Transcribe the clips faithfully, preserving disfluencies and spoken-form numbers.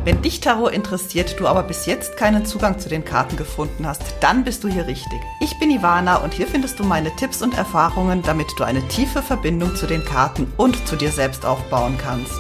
Wenn dich Tarot interessiert, du aber bis jetzt keinen Zugang zu den Karten gefunden hast, dann bist du hier richtig. Ich bin Ivana und hier findest du meine Tipps und Erfahrungen, damit du eine tiefe Verbindung zu den Karten und zu dir selbst aufbauen kannst.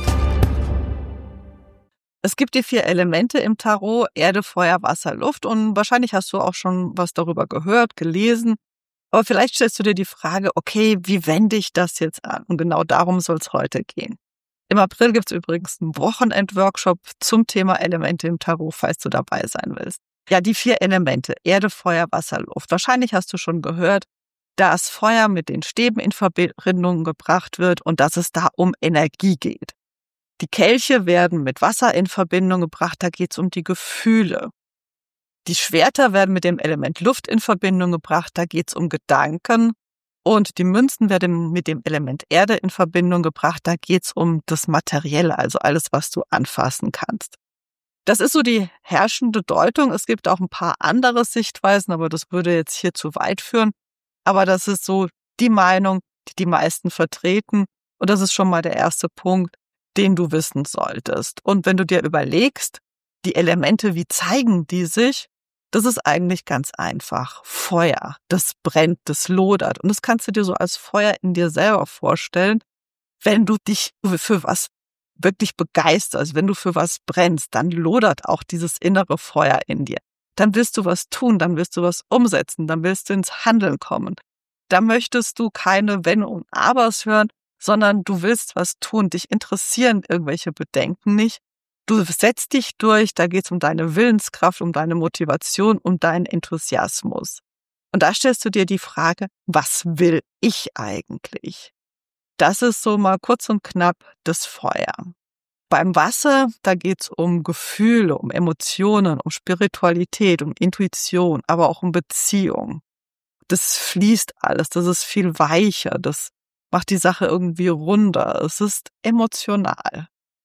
Es gibt die vier Elemente im Tarot: Erde, Feuer, Wasser, Luft, und wahrscheinlich hast du auch schon was darüber gehört, gelesen. Aber vielleicht stellst du dir die Frage, okay, wie wende ich das jetzt an? Und genau darum soll es heute gehen. Im April gibt es übrigens einen Wochenend-Workshop zum Thema Elemente im Tarot, falls du dabei sein willst. Ja, die vier Elemente: Erde, Feuer, Wasser, Luft. Wahrscheinlich hast du schon gehört, dass Feuer mit den Stäben in Verbindung gebracht wird und dass es da um Energie geht. Die Kelche werden mit Wasser in Verbindung gebracht, da geht es um die Gefühle. Die Schwerter werden mit dem Element Luft in Verbindung gebracht, da geht es um Gedanken. Und die Münzen werden mit dem Element Erde in Verbindung gebracht, da geht es um das Materielle, also alles, was du anfassen kannst. Das ist so die herrschende Deutung. Es gibt auch ein paar andere Sichtweisen, aber das würde jetzt hier zu weit führen. Aber das ist so die Meinung, die die meisten vertreten. Und das ist schon mal der erste Punkt, den du wissen solltest. Und wenn du dir überlegst, die Elemente, wie zeigen die sich? Das ist eigentlich ganz einfach. Feuer, das brennt, das lodert. Und das kannst du dir so als Feuer in dir selber vorstellen, wenn du dich für was wirklich begeisterst, wenn du für was brennst, dann lodert auch dieses innere Feuer in dir. Dann willst du was tun, dann willst du was umsetzen, dann willst du ins Handeln kommen. Da möchtest du keine Wenn und Abers hören, sondern du willst was tun. Dich interessieren irgendwelche Bedenken nicht. Du setzt dich durch, da geht es um deine Willenskraft, um deine Motivation, um deinen Enthusiasmus. Und da stellst du dir die Frage, was will ich eigentlich? Das ist so mal kurz und knapp das Feuer. Beim Wasser, da geht es um Gefühle, um Emotionen, um Spiritualität, um Intuition, aber auch um Beziehung. Das fließt alles, das ist viel weicher, das macht die Sache irgendwie runder, es ist emotional.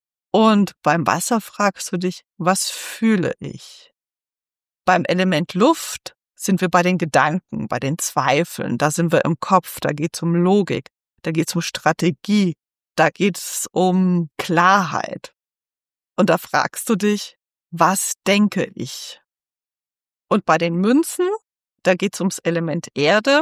Und beim Wasser fragst du dich, was fühle ich? Beim Element Luft sind wir bei den Gedanken, bei den Zweifeln, da sind wir im Kopf, da geht es um Logik, da geht es um Strategie, da geht es um Klarheit. Und da fragst du dich, was denke ich? Und bei den Münzen, da geht es ums Element Erde,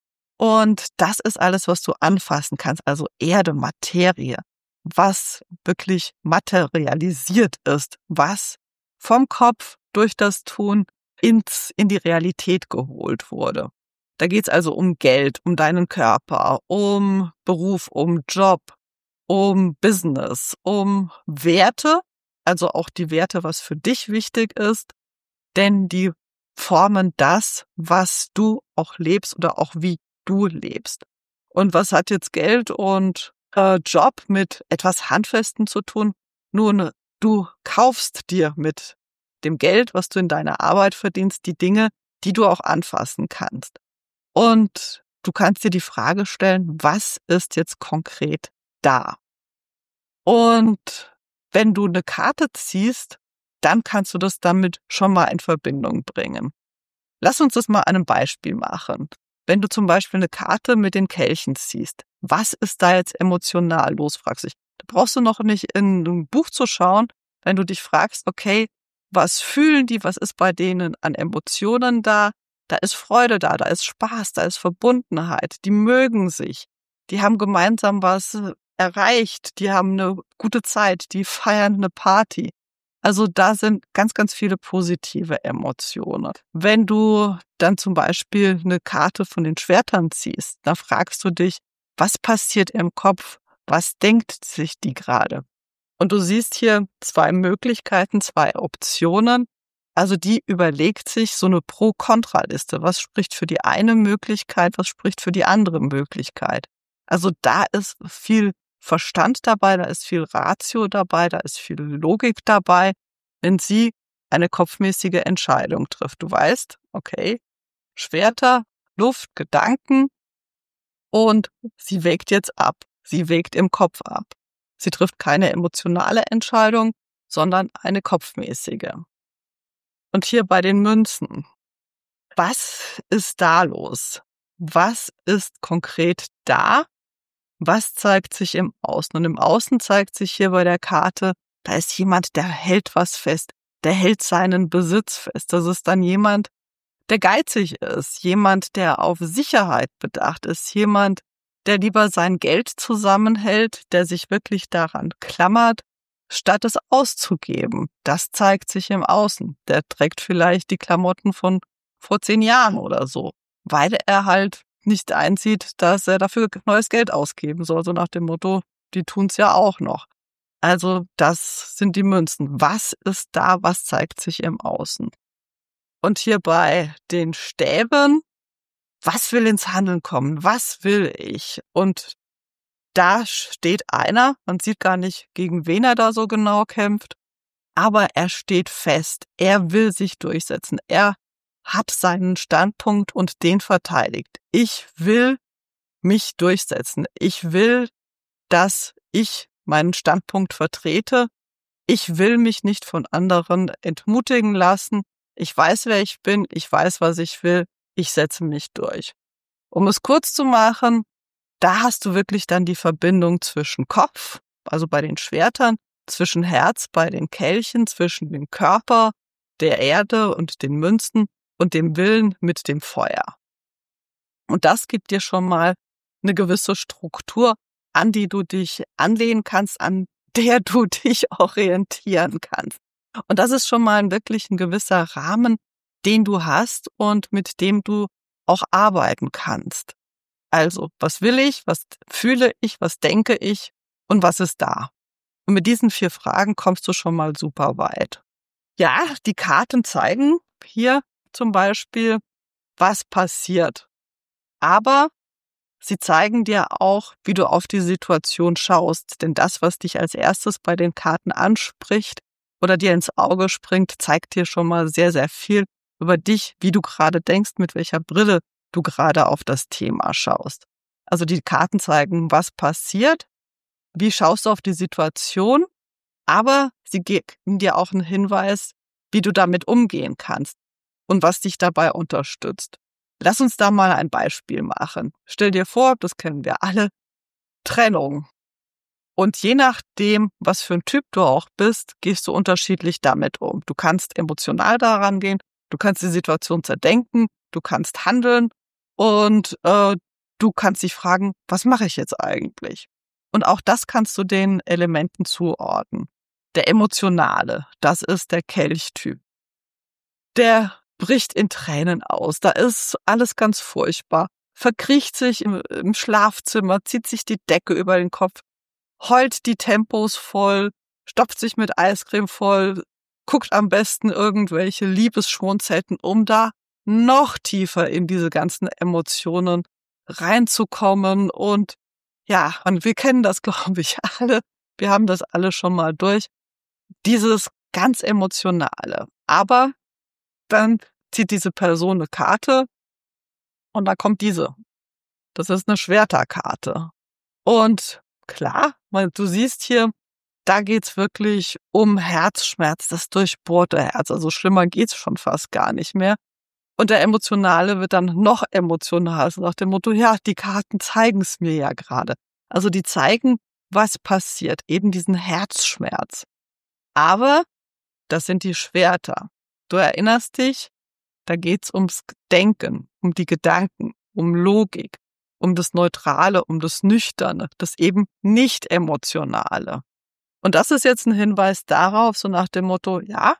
und das ist alles, was du anfassen kannst, also Erde, Materie, was wirklich materialisiert ist, was vom Kopf durch das Tun ins, in die Realität geholt wurde. Da geht es also um Geld, um deinen Körper, um Beruf, um Job, um Business, um Werte, also auch die Werte, was für dich wichtig ist, denn die formen das, was du auch lebst oder auch wie du lebst. Und was hat jetzt Geld und äh, Job mit etwas Handfestem zu tun? Nun, du kaufst dir mit dem Geld, was du in deiner Arbeit verdienst, die Dinge, die du auch anfassen kannst. Und du kannst dir die Frage stellen, was ist jetzt konkret da? Und wenn du eine Karte ziehst, dann kannst du das damit schon mal in Verbindung bringen. Lass uns das mal an einem Beispiel machen. Wenn du zum Beispiel eine Karte mit den Kelchen ziehst, was ist da jetzt emotional los, fragst du dich. Da brauchst du noch nicht in ein Buch zu schauen, wenn du dich fragst, okay, was fühlen die, was ist bei denen an Emotionen da? Da ist Freude da, da ist Spaß, da ist Verbundenheit, die mögen sich, die haben gemeinsam was erreicht, die haben eine gute Zeit, die feiern eine Party. Also da sind ganz, ganz viele positive Emotionen. Wenn du dann zum Beispiel eine Karte von den Schwertern ziehst, da fragst du dich, was passiert im Kopf? Was denkt sich die gerade? Und du siehst hier zwei Möglichkeiten, zwei Optionen. Also die überlegt sich so eine Pro-Kontra-Liste. Was spricht für die eine Möglichkeit, was spricht für die andere Möglichkeit? Also da ist viel Verstand dabei, da ist viel Ratio dabei, da ist viel Logik dabei, wenn sie eine kopfmäßige Entscheidung trifft. Du weißt, okay, Schwerter, Luft, Gedanken, und sie wägt jetzt ab. Sie wägt im Kopf ab. Sie trifft keine emotionale Entscheidung, sondern eine kopfmäßige. Und hier bei den Münzen, was ist da los? Was ist konkret da? Was zeigt sich im Außen? Und im Außen zeigt sich hier bei der Karte Da ist jemand, der hält was fest, der hält seinen Besitz fest. Das ist dann jemand, der geizig ist, jemand, der auf Sicherheit bedacht ist, jemand, der lieber sein Geld zusammenhält, der sich wirklich daran klammert, statt es auszugeben. Das zeigt sich im Außen. Der trägt vielleicht die Klamotten von vor zehn Jahren oder so, weil er halt nicht einsieht, dass er dafür neues Geld ausgeben soll, so nach dem Motto, die tun's ja auch noch. Also das sind die Münzen. Was ist da, was zeigt sich im Außen? Und hier bei den Stäben, was will ins Handeln kommen? Was will ich? Und da steht einer, man sieht gar nicht, gegen wen er da so genau kämpft, aber er steht fest. Er will sich durchsetzen. Er hat seinen Standpunkt und den verteidigt. Ich will mich durchsetzen. Ich will, dass ich meinen Standpunkt vertrete. Ich will mich nicht von anderen entmutigen lassen. Ich weiß, wer ich bin. Ich weiß, was ich will. Ich setze mich durch. Um es kurz zu machen, da hast du wirklich dann die Verbindung zwischen Kopf, also bei den Schwertern, zwischen Herz bei den Kelchen, zwischen dem Körper, der Erde und den Münzen und dem Willen mit dem Feuer. Und das gibt dir schon mal eine gewisse Struktur, an die du dich anlehnen kannst, an der du dich orientieren kannst. Und das ist schon mal wirklich ein gewisser Rahmen, den du hast und mit dem du auch arbeiten kannst. Also, was will ich, was fühle ich, was denke ich und was ist da? Und mit diesen vier Fragen kommst du schon mal super weit. Ja, die Karten zeigen hier zum Beispiel, was passiert. Aber sie zeigen dir auch, wie du auf die Situation schaust. Denn das, was dich als erstes bei den Karten anspricht oder dir ins Auge springt, zeigt dir schon mal sehr, sehr viel über dich, wie du gerade denkst, mit welcher Brille du gerade auf das Thema schaust. Also die Karten zeigen, was passiert, wie schaust du auf die Situation, aber sie geben dir auch einen Hinweis, wie du damit umgehen kannst und was dich dabei unterstützt. Lass uns da mal ein Beispiel machen. Stell dir vor, das kennen wir alle, Trennung. Und je nachdem, was für ein Typ du auch bist, gehst du unterschiedlich damit um. Du kannst emotional daran gehen, du kannst die Situation zerdenken, du kannst handeln und äh, du kannst dich fragen, was mache ich jetzt eigentlich? Und auch das kannst du den Elementen zuordnen. Der Emotionale, das ist der Kelchtyp. Der bricht in Tränen aus, da ist alles ganz furchtbar, verkriecht sich im, im Schlafzimmer, zieht sich die Decke über den Kopf, heult die Tempos voll, stopft sich mit Eiscreme voll, guckt am besten irgendwelche Liebesschmonzetten, um da noch tiefer in diese ganzen Emotionen reinzukommen. Und ja, und wir kennen das, glaube ich, alle. Wir haben das alle schon mal durch. Dieses ganz Emotionale. Aber dann zieht diese Person eine Karte und da kommt diese. Das ist eine Schwerterkarte. Und klar, du siehst hier, da geht's wirklich um Herzschmerz, das durchbohrte Herz. Also schlimmer geht's schon fast gar nicht mehr. Und der Emotionale wird dann noch emotionaler, so nach dem Motto, ja, die Karten zeigen es mir ja gerade. Also die zeigen, was passiert, eben diesen Herzschmerz. Aber das sind die Schwerter. Du erinnerst dich, da geht's ums Denken, um die Gedanken, um Logik, um das Neutrale, um das Nüchterne, das eben nicht Emotionale. Und das ist jetzt ein Hinweis darauf, so nach dem Motto, ja,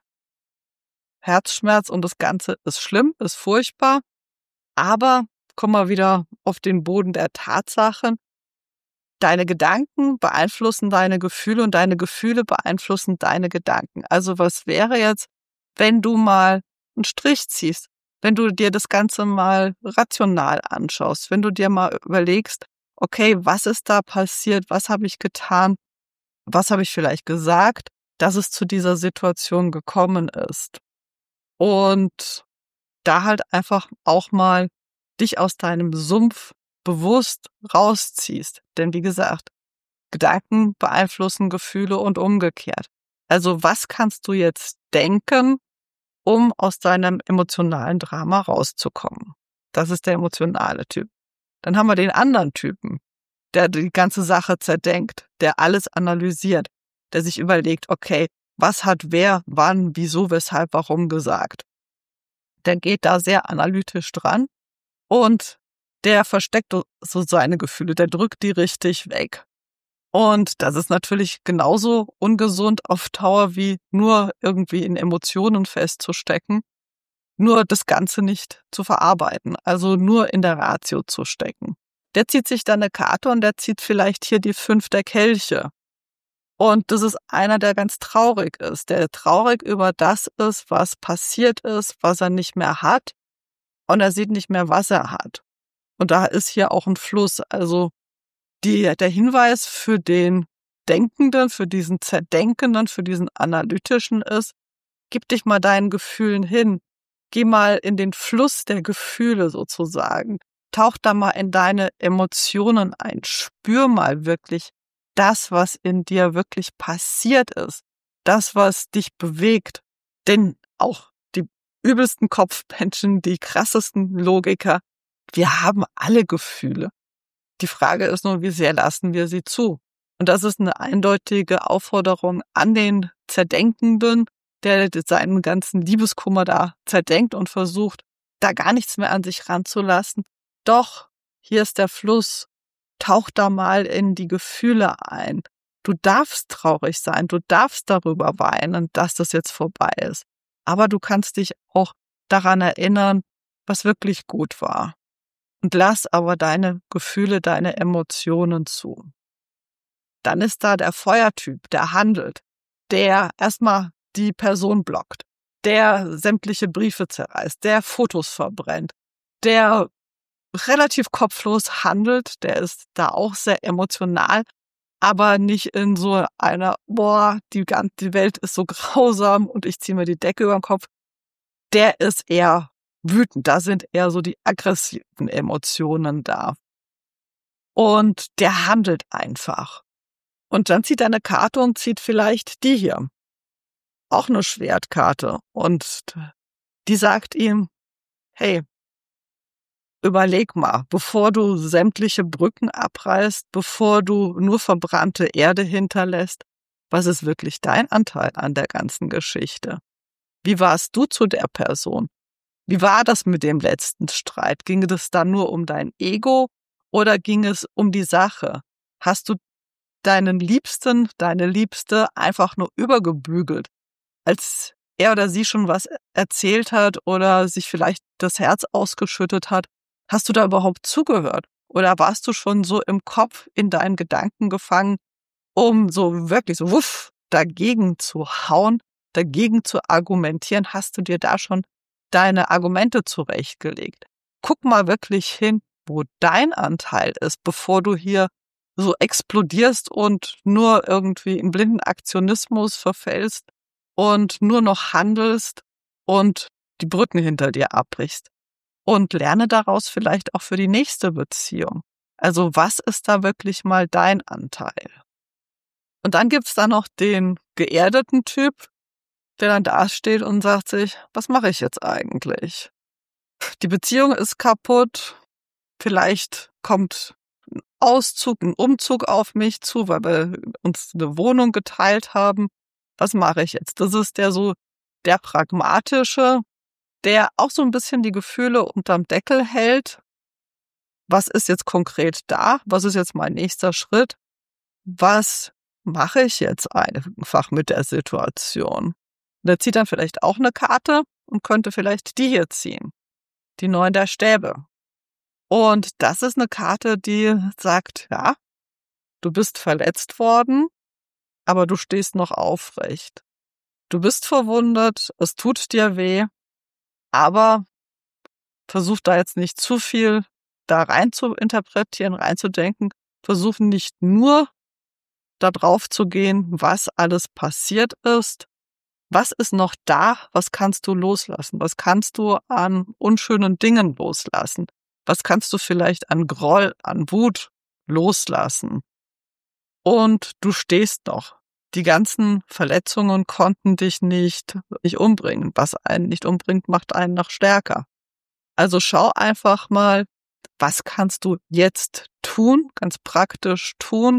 Herzschmerz und das Ganze ist schlimm, ist furchtbar, aber komm mal wieder auf den Boden der Tatsachen. Deine Gedanken beeinflussen deine Gefühle und deine Gefühle beeinflussen deine Gedanken. Also was wäre jetzt, wenn du mal einen Strich ziehst, wenn du dir das Ganze mal rational anschaust, wenn du dir mal überlegst, okay, was ist da passiert, was habe ich getan, was habe ich vielleicht gesagt, dass es zu dieser Situation gekommen ist. Und da halt einfach auch mal dich aus deinem Sumpf bewusst rausziehst. Denn wie gesagt, Gedanken beeinflussen Gefühle und umgekehrt. Also was kannst du jetzt denken, um aus deinem emotionalen Drama rauszukommen? Das ist der emotionale Typ. Dann haben wir den anderen Typen, der die ganze Sache zerdenkt, der alles analysiert, der sich überlegt, okay, was hat wer, wann, wieso, weshalb, warum gesagt. Der geht da sehr analytisch dran und der versteckt so seine Gefühle, der drückt die richtig weg. Und das ist natürlich genauso ungesund auf Dauer wie nur irgendwie in Emotionen festzustecken, nur das Ganze nicht zu verarbeiten, also nur in der Ratio zu stecken. Der zieht sich dann eine Karte und der zieht vielleicht hier die fünf der Kelche. Und das ist einer, der ganz traurig ist, der traurig über das ist, was passiert ist, was er nicht mehr hat. Und er sieht nicht mehr, was er hat. Und da ist hier auch ein Fluss. Also die, der Hinweis für den Denkenden, für diesen Zerdenkenden, für diesen Analytischen ist, gib dich mal deinen Gefühlen hin. Geh mal in den Fluss der Gefühle sozusagen. Tauch da mal in deine Emotionen ein. Spür mal wirklich das, was in dir wirklich passiert ist. Das, was dich bewegt. Denn auch die übelsten Kopfmenschen, die krassesten Logiker, wir haben alle Gefühle. Die Frage ist nur, wie sehr lassen wir sie zu? Und das ist eine eindeutige Aufforderung an den Zerdenkenden, der seinen ganzen Liebeskummer da zerdenkt und versucht, da gar nichts mehr an sich ranzulassen. Doch, hier ist der Fluss. Tauch da mal in die Gefühle ein. Du darfst traurig sein, du darfst darüber weinen, dass das jetzt vorbei ist. Aber du kannst dich auch daran erinnern, was wirklich gut war. Und lass aber deine Gefühle, deine Emotionen zu. Dann ist da der Feuertyp, der handelt, der erstmal die Person blockt, der sämtliche Briefe zerreißt, der Fotos verbrennt, der relativ kopflos handelt, der ist da auch sehr emotional, aber nicht in so einer, boah, die ganze Welt ist so grausam und ich ziehe mir die Decke über den Kopf. Der ist eher wütend, da sind eher so die aggressiven Emotionen da. Und der handelt einfach. Und dann zieht er eine Karte und zieht vielleicht die hier. Auch eine Schwertkarte. Und die sagt ihm, hey, überleg mal, bevor du sämtliche Brücken abreißt, bevor du nur verbrannte Erde hinterlässt, was ist wirklich dein Anteil an der ganzen Geschichte? Wie warst du zu der Person? Wie war das mit dem letzten Streit? Ging es dann nur um dein Ego oder ging es um die Sache? Hast du deinen Liebsten, deine Liebste einfach nur übergebügelt, als er oder sie schon was erzählt hat oder sich vielleicht das Herz ausgeschüttet hat? Hast du da überhaupt zugehört? Oder warst du schon so im Kopf in deinen Gedanken gefangen, um so wirklich so wuff dagegen zu hauen, dagegen zu argumentieren? Hast du dir da schon deine Argumente zurechtgelegt? Guck mal wirklich hin, wo dein Anteil ist, bevor du hier so explodierst und nur irgendwie in blinden Aktionismus verfällst und nur noch handelst und die Brücken hinter dir abbrichst. Und lerne daraus vielleicht auch für die nächste Beziehung. Also was ist da wirklich mal dein Anteil? Und dann gibt's da noch den geerdeten Typ, der dann da steht und sagt sich, was mache ich jetzt eigentlich? Die Beziehung ist kaputt, vielleicht kommt ein Auszug, ein Umzug auf mich zu, weil wir uns eine Wohnung geteilt haben. Was mache ich jetzt? Das ist der so der Pragmatische, der auch so ein bisschen die Gefühle unterm Deckel hält. Was ist jetzt konkret da? Was ist jetzt mein nächster Schritt? Was mache ich jetzt einfach mit der Situation? Der zieht dann vielleicht auch eine Karte und könnte vielleicht die hier ziehen. Die Neun der Stäbe. Und das ist eine Karte, die sagt, ja, du bist verletzt worden, aber du stehst noch aufrecht. Du bist verwundet, es tut dir weh, aber versuch da jetzt nicht zu viel da rein zu interpretieren, reinzudenken. Versuch nicht nur da drauf zu gehen, was alles passiert ist. Was ist noch da? Was kannst du loslassen? Was kannst du an unschönen Dingen loslassen? Was kannst du vielleicht an Groll, an Wut loslassen? Und du stehst noch. Die ganzen Verletzungen konnten dich nicht, nicht umbringen. Was einen nicht umbringt, macht einen noch stärker. Also schau einfach mal, was kannst du jetzt tun, ganz praktisch tun,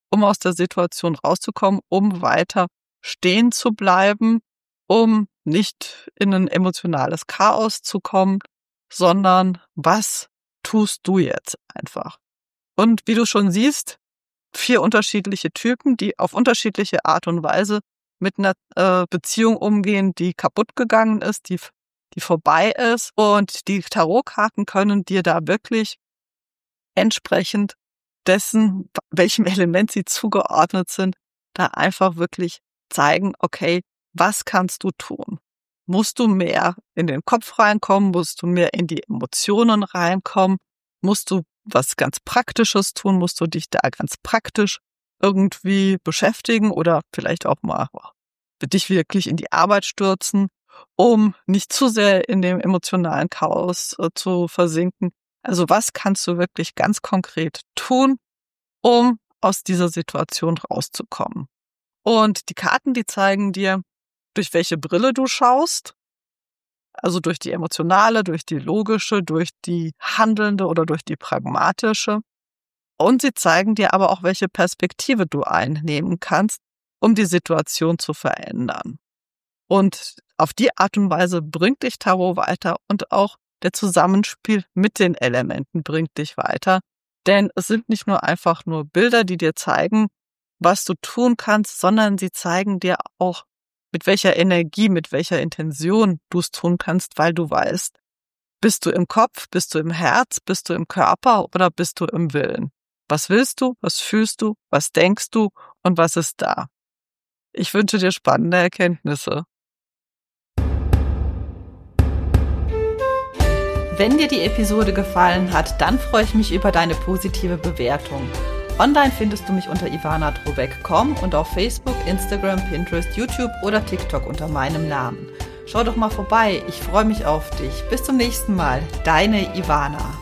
um aus der Situation rauszukommen, um weiter stehen zu bleiben, um nicht in ein emotionales Chaos zu kommen, sondern was tust du jetzt einfach? Und wie du schon siehst, vier unterschiedliche Typen, die auf unterschiedliche Art und Weise mit einer äh, Beziehung umgehen, die kaputt gegangen ist, die, die vorbei ist. Und die Tarotkarten können dir da wirklich entsprechend dessen, welchem Element sie zugeordnet sind, da einfach wirklich zeigen, okay, was kannst du tun? Musst du mehr in den Kopf reinkommen? Musst du mehr in die Emotionen reinkommen? Musst du was ganz Praktisches tun? Musst du dich da ganz praktisch irgendwie beschäftigen oder vielleicht auch mal für dich wirklich in die Arbeit stürzen, um nicht zu sehr in dem emotionalen Chaos äh, zu versinken? Also was kannst du wirklich ganz konkret tun, um aus dieser Situation rauszukommen? Und die Karten, die zeigen dir, durch welche Brille du schaust, also durch die emotionale, durch die logische, durch die handelnde oder durch die pragmatische. Und sie zeigen dir aber auch, welche Perspektive du einnehmen kannst, um die Situation zu verändern. Und auf die Art und Weise bringt dich Tarot weiter und auch der Zusammenspiel mit den Elementen bringt dich weiter. Denn es sind nicht nur einfach nur Bilder, die dir zeigen, was du tun kannst, sondern sie zeigen dir auch, mit welcher Energie, mit welcher Intention du es tun kannst, weil du weißt, bist du im Kopf, bist du im Herz, bist du im Körper oder bist du im Willen? Was willst du, was fühlst du, was denkst du und was ist da? Ich wünsche dir spannende Erkenntnisse. Wenn dir die Episode gefallen hat, dann freue ich mich über deine positive Bewertung. Online findest du mich unter ivana drobek punkt com und auf Facebook, Instagram, Pinterest, YouTube oder TikTok unter meinem Namen. Schau doch mal vorbei, ich freue mich auf dich. Bis zum nächsten Mal, deine Ivana.